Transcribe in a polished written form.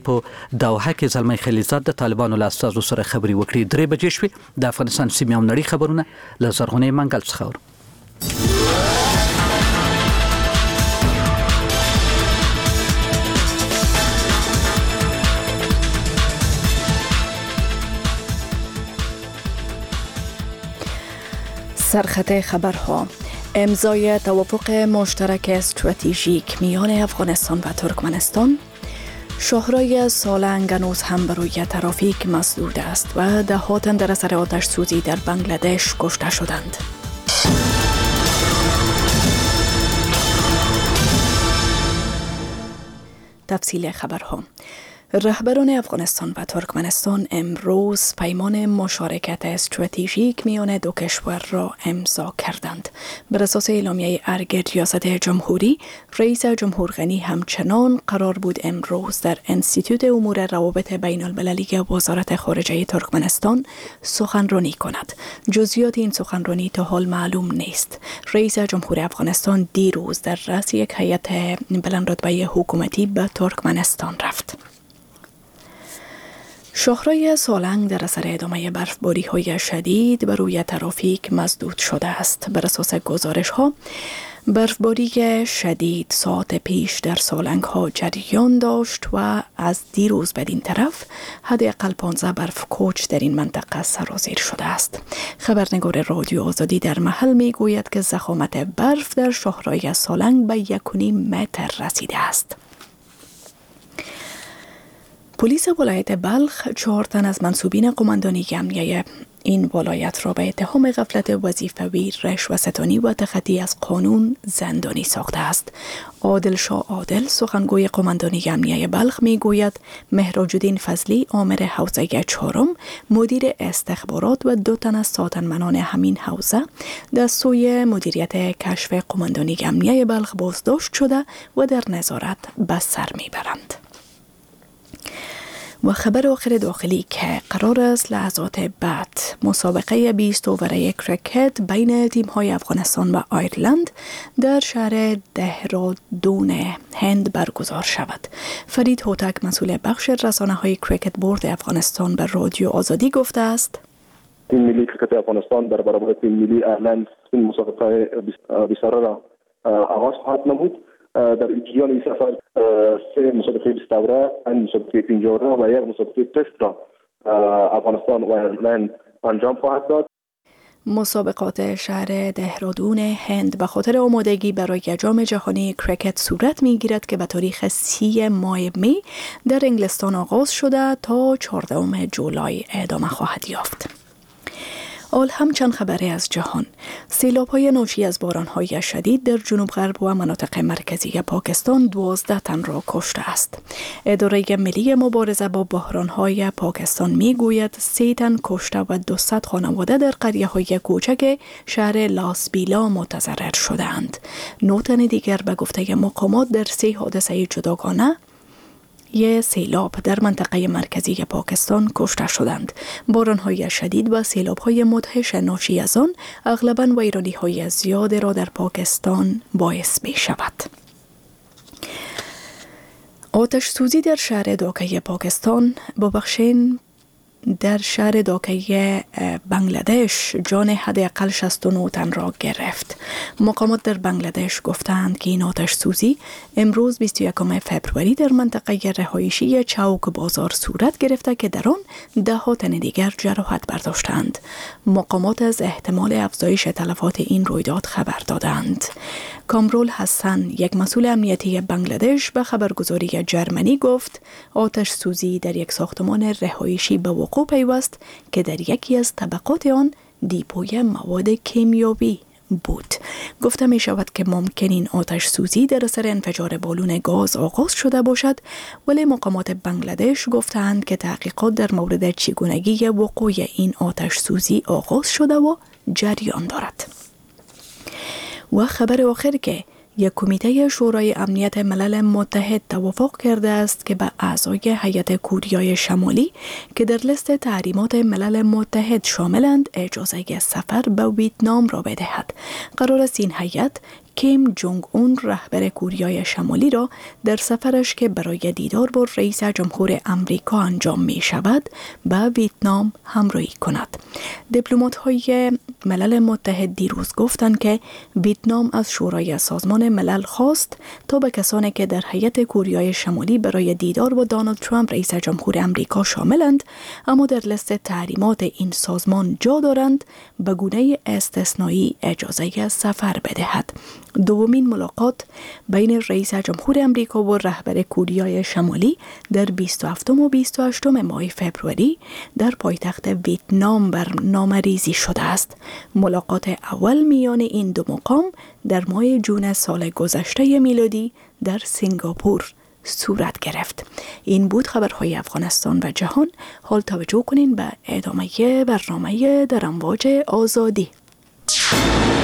په دوحه کې زلمی خلیزاد د طالبانو له استازو سره خبري وکړي. 3 بجې شوې. د افغانستان سیمې او نړۍ خبرونه له زرغونې منګل څخه اورو. سرخط خبرها: امضای توافق مشترک استراتژیک میان افغانستان و ترکمنستان. شاهرای سالنگ هنوز هم برای ترافیک مسدود است و دهات در اثر آتش سوزی در بنگلادش کشته شدند. تفصیل خبرها: رهبران افغانستان و ترکمنستان امروز پیمان مشارکت استراتژیک میان دو کشور را امضا کردند. بر اساس اعلامیه ارگ ریاست جمهوری، رئیس جمهور غنی همچنان قرار بود امروز در انستیتوت امور روابط بین المللی وزارت خارجه ترکمنستان سخنرانی کند. جزئیات این سخنرانی تا حال معلوم نیست. رئیس جمهور افغانستان دیروز در رأس یک هیئت بلندرتبه حکومتی به ترکمنستان رفت. شاهرای سالنگ در اثر ادامه برفباری‌های شدید بر روی ترافیک مسدود شده است. بر اساس گزارش‌ها، برفباری شدید ساعت پیش در سالنگ ها جریان داشت و از دیروز بدین طرف حداقل 15 برف کوچ در این منطقه سرازیر شده است. خبرنگار رادیو آزادی در محل می گوید که ضخامت برف در شاهرای سالنگ به 1.5 متر رسیده است. پلیس ولایت بلخ 4 تن از منصوبین قماندانی امنیه این ولایت را به اتهام غفلت وظیفوی، رشوه‌ستانی و تخطی از قانون زندانی ساخته است. عادل شاه عادل، سخنگوی قماندانی امنیه بلخ، می گوید مهراج الدین فضلی، آمر حوزه 4، مدیر استخبارات و 2 تن از ساتنمنان همین حوزه در سوی مدیریت کشف قماندانی امنیه بلخ بازداشت شده و در نظارت به سر می برند. و خبر آخر داخلی که قرار است لحظات بعد مسابقه 20 اووره کرکت بین تیم‌های افغانستان و آیرلند در شهر دهرادون هند برگزار شود. فرید هوتک، مسئول بخش رسانه‌های کرکت بورد افغانستان، به رادیو آزادی گفته است: تیم ملی کرکت افغانستان در برابر تیم ملی آیرلند این مسابقه 20 را آغاز خواهد نمود. در جریان این سفر 3 مسابقه 20 اوره، مسابقه 5 اوره و 1 مسابقه تست را افغانستان و آیرلند انجام خواهد داد. مسابقات شهر دهرادون هند به خاطر آمادگی برای جام جهانی کرکت صورت می‌گیرد که به تاریخ 30 ماه می در انگلستان آغاز شده تا 14 جولای ادامه خواهد یافت. آل هم چند خبری از جهان. سیلاب‌های ناشی از باران‌های شدید در جنوب غرب و مناطق مرکزی پاکستان 12 تن را کشته است. اداره ملی مبارزه با بحران‌های پاکستان می‌گوید 3 تن کشته و 200 خانواده در قریه‌های کوچک شهر لاسبیلا متضرر شدند. 9 تن دیگر به گفته مقامات در 3 حادثه جداگانه سیلاب در منطقه مرکزی پاکستان کشته شدند. باران‌های شدید و سیلاب‌های مدهش ناشی از آن اغلباً ویرانی‌های زیاد را در پاکستان باعث می‌شود. آتش سوزی در شهر داکه پاکستان در شهر داکه بنگلادش جان حداقل 69 تن را گرفت. مقامات در بنگلادش گفتند که این آتش سوزی امروز 21 فبروری در منطقه رهایشی چوک بازار صورت گرفته که در آن 10 تن دیگر جراحت برداشتند. مقامات از احتمال افزایش تلفات این رویداد خبر دادند. کامرول حسن، یک مسئول امنیتی بنگلادش، به خبرگزاری جرمنی گفت آتش سوزی در یک ساختمان رهایشی به وقوع پیوست که در یکی از طبقات آن دیپوی مواد کیمیایی بود. گفته می شود که ممکن این آتش سوزی در اثر انفجار بالون گاز آغاز شده باشد، ولی مقامات بنگلادش گفتند که تحقیقات در مورد چگونگی وقوع این آتش سوزی آغاز شده و جریان دارد. و خبر آخر که یک کمیته شورای امنیت ملل متحد توافق کرده است که به اعضای هیئت کوریای شمالی که در لیست تحریمات ملل متحد شاملند اجازه سفر به ویتنام را بدهد. قرار است این هیئت کیم جونگ اون رهبر کوریای شمالی را در سفرش که برای دیدار با رئیس جمهور امریکا انجام می شود به ویتنام همراهی کند. دیپلمات‌های ملل متحد دیروز گفتند که ویتنام از شورای سازمان ملل خواست تا به کسانی که در هیئت کوریای شمالی برای دیدار با دونالد ترامپ رئیس جمهور امریکا شاملند اما در لیست تحریمات این سازمان جا دارند به گونه استثنایی اجازه سفر بدهد. دومین ملاقات بین رئیس جمهور امریکا و رهبر کوریای شمالی در 27 و 28 ماه فوریه در پایتخت ویتنام برنامه‌ریزی شده است. ملاقات اول میان این دو مقام در ماه جون سال گذشته میلادی در سنگاپور صورت گرفت. این بود خبرهای افغانستان و جهان. حال توجه کنین به ادامه برنامه در امواج آزادی.